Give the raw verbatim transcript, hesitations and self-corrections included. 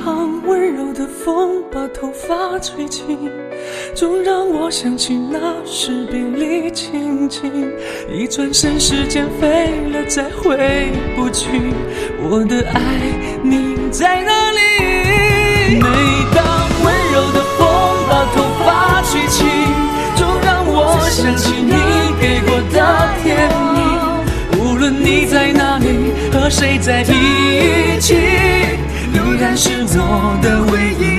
趟温柔的风把头发吹起，总让我想起那时别离情景，一转身时间飞了再回不去，我的爱你在哪里？每当温柔的风把头发吹起，总让我想起你给过的甜蜜，无论你在哪里和谁在一起，依然是我的唯一。